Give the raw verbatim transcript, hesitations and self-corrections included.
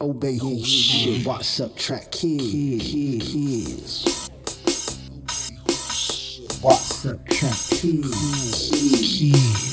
Obey who shit. What's up, track kids? Kids. What's up, track kids? Kids.